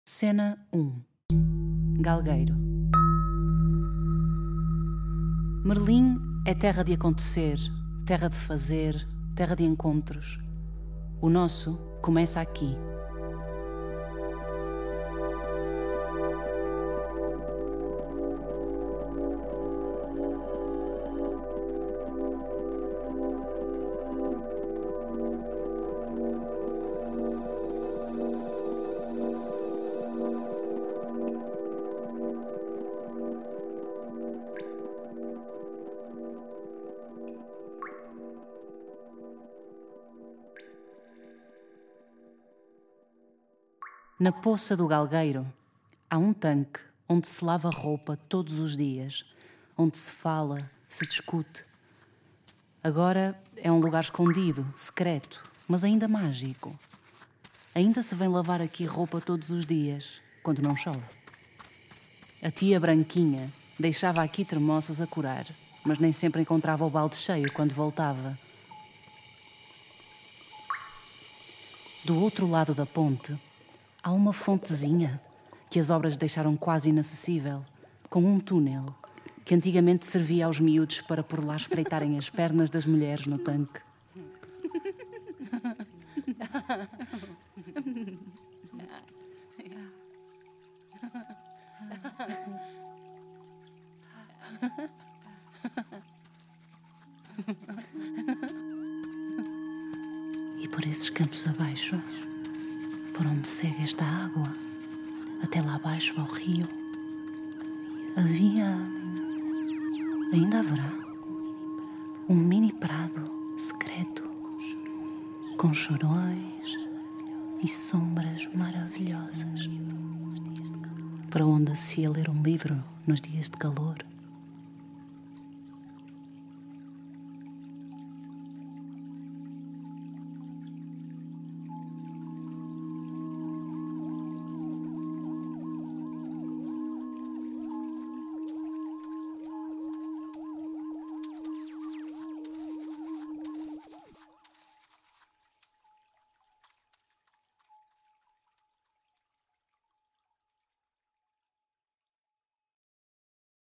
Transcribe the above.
Cena 1. Galgueiro. Merlim é terra de acontecer, terra de fazer, terra de encontros. O nosso começa aqui. Na poça do Galgueiro há um tanque onde se lava roupa todos os dias, onde se fala, se discute. Agora é um lugar escondido, secreto, mas ainda mágico. Ainda se vem lavar aqui roupa todos os dias, quando não chove. A tia Branquinha deixava aqui termossos a curar, mas nem sempre encontrava o balde cheio quando voltava. Do outro lado da ponte, há uma fontezinha que as obras deixaram quase inacessível, com um túnel que antigamente servia aos miúdos para por lá espreitarem as pernas das mulheres no tanque. E por esses campos abaixo, por onde segue esta água, até lá abaixo ao rio, ainda haverá, um mini prado secreto, com chorões e sombras maravilhosas, para onde se ia ler um livro nos dias de calor.